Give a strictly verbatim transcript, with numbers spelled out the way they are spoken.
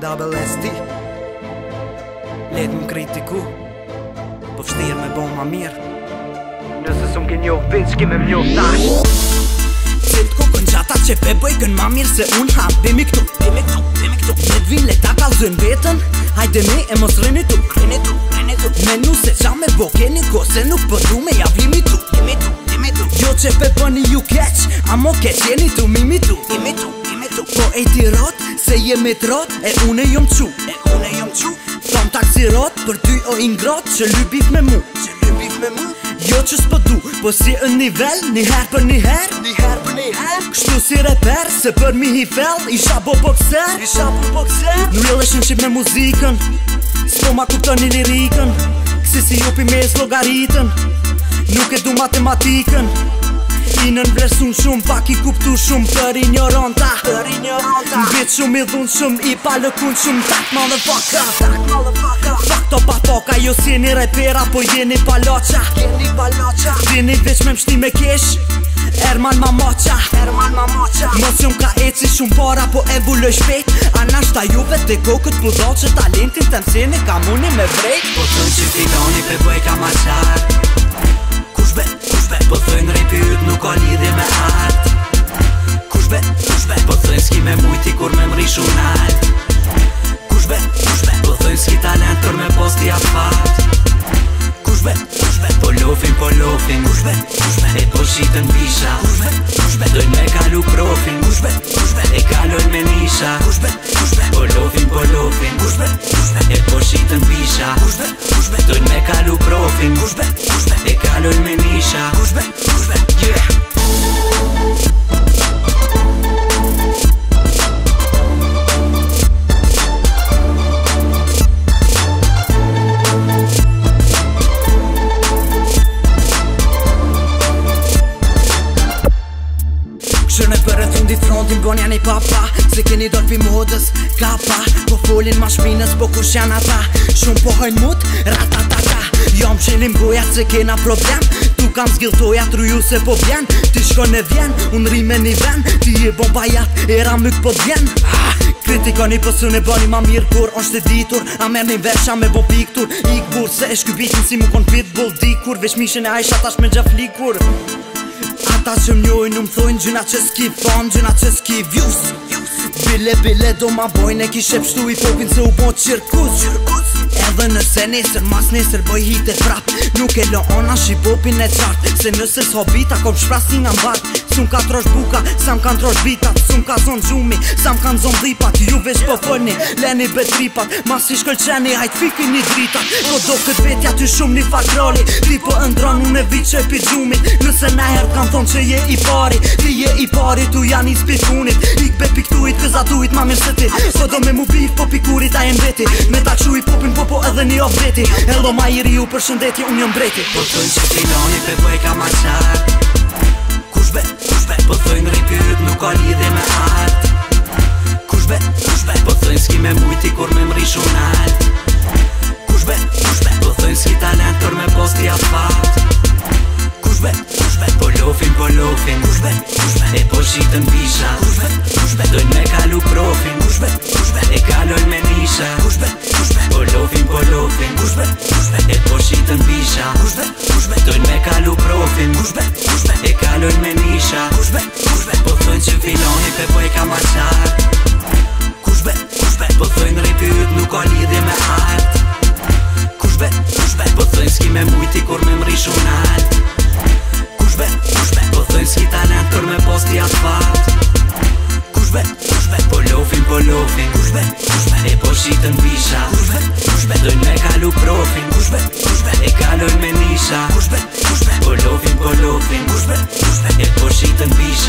double S T. Let më kritiku, po vështirë me bo ma mirë. Nëse s'm ke njoh bitch, ki me m'njoh tash. Cilët kokën gjata që pe bëjkën ma mirë se unë ha. Bimi këtu, bimi këtu, bimi këtu. Ne t'vin le ta kalzën vetën, hajde ne e mos rëni tu, rëni tu, rëni tu. Menu se qa me bo keni ko, se nuk përdu me javlimi tu, jemi tu, jemi tu. Jo që pe bëni ju keq, amo keq jeni tu, mimi tu, jemi tu, jemi tu. Po e ti rot, se jemi t'rot, e une jom qu, e une jom qu. Thom taksi rot, për ty o ingrot, që ly bif me mu, që ly bif me mu. Jo që s'po du, po si në nivel, një her për një her, një her për një her. Kështu si reper, se për mi hi fel, isha bo boxer, isha bo boxer. Në relationship me muzikën, s'po ma kuptoni lirikën, kësi si jupi me slogaritën, nuk e du matematikën. Inën vlerësun shumë, pak i kuptu shumë për ignoranta, për ignoranta. Mbit shumë i dhun shumë, i palëkun shumë, tak motherfucker, tak motherfucker. Fuck to pa foka, jo si jeni repera, po jeni paloqa, jeni paloqa. Dini veç me mshti me kesh, Erman Mamoqa, Erman Mamoqa. Mos jom ka eci shumë para, po evoluj shpejt. Anashta juve të kokët pudo që talentin të mësini ka muni me vrejt. Po thën që filoni pe bëj ka ma qarë. Kush be, kush be, po thën repi yt nuk ka lidhje me art. Kush be, kush be, po thën s'ki me mujti kur me mri shumë nalt. Kush be, kush be, po thën s'ki talent për me posti asfalt. Kush be, kush be, po lofin, po lofin. Kush be, kush be, e po shitën bisha. Kush be, kush be, dojnë me kalu profin. Kush be, kush be, e kalojnë me nisha. Kush be, kush be, po lofin, po lofin. Kush be, kush be, e po shitën bisha. Kush be, kush be, dojnë me kalu profin. Kush be, kush be, e kalojnë me nisha. Kush be, kush be, yeah. Shërme për e fundit frontin bon janë i papa, se keni dojnë pi modës, kapa. Po folin ma shpinës, po kush janë ata. Shumë po hojnë mut, ratatata. Jom qelim gojat se kena problem, tu kam zgjiltoja truju se po vjen. Ti shkon e vjen, unë ri me një ven, ti e bon bajat, era myk po vjen. Kritikoni po së ne bani ma mirë kur është e ditur. A merë një versha me bo piktur, ik bur se e shkybitin si mu kon pitbull dikur. Vesh mishen e aisha tash me gjaflikur. Ata që m'njojnë më thojnë gjyna që s'ki fan, gjyna që s'ki views. Bile bile do ma bojnë e kishe pështu i popin se u bo qirkus. Edhe nëse nesër, mas nesër boj hite prap, nuk e lo ona shi popin e qartë. Se nëse s'hobita kom shprasin nga mbartë. S'um ka trosh buka, sa m'kan trosh bitat. S'um ka zon gjumi, sa m'kan zon dhipat. Ju vesh po fëni, leni betripat. Mas i shkëlqeni, hajt fiki një dritat. Po do këtë vetja ty shumë një fakroli. Ti po ëndron unë e vit që e pi gjumit. Nëse na her kan thonë që je i pari, ti je i pari, tu janë i spikunit. Ik be piktuit, këza duit ma mirë se ti. Po do me mu bif, po pikurit a jem veti. Me ta kshu i popin, po po edhe një of veti. Hello ma i riu për shëndetje, unë jom breti. Po thënë që filoni pe bëj ka ma qarë. Kush be, kush be, po thënë repi yt nuk ka lidhje me art. Kush be, kush be, po thënë s'ki me mujti kur me mri shumë nalt. Kush be, kush be, po thënë s'ki talent për me posti asfalt. Kush be, kush be, po lofin, po lofin. Kush be, kush be, e po shitën bisha. Kush be, kush be, dojnë me kalu profin. Kush be, kush be, e kalojnë me nisha. Kush be, kush be, po lofin, po lofin. Kush be, kush be, e po shitën bisha. Kush be, kush be, dojnë me kalu profin. Kush be, kush be, e kalojnë me nisha. Kush be, kush be, po thënë që filoni pe po e ka ma qarë. Kush be, kush be, po thënë repi yt nuk ka lidhje me art. Kush be, kush be, po thënë s'ki me mujti kur me mri shumë nalt. Kush be, kush be, po thënë s'ki talent për me posti asfalt. Kush be, kush be, po lofin, po lofin. Kush be, kush be, e po shitën bisha. Kush be, kush be, dojnë me kalu profin. Kush be, kush be, e kalojnë me nisha. Kush be, kush be, po lofin, po lofin. Kush be, kush be, e po shitën bisha.